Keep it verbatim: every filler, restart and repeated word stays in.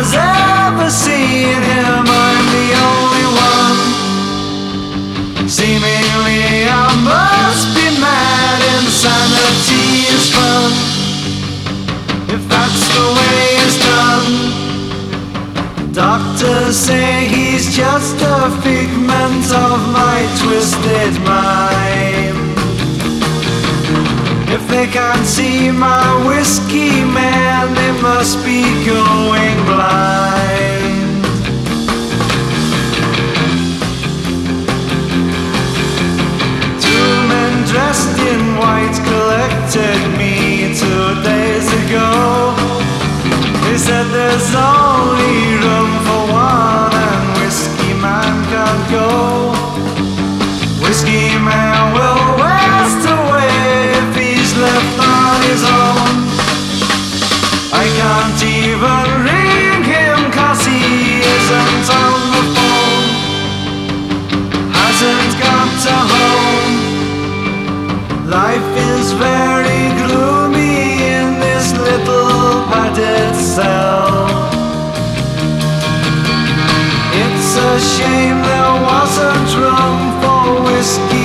has ever seen him. I'm the only one. Seemingly I must be mad. Insanity is fun, if that's the way it's done. Doctors say he's just a figment of my twisted mind. If they can't see my whiskey man, they must be going blind. Two men dressed in white collected me two days ago. They said there's only room for one and whiskey man can't go. Whiskey man will waste away if he's left on his own. I can't even ring him cause he isn't on the phone. Hasn't got a home. Life is very gloomy in this little padded cell. It's a shame there wasn't room for whiskey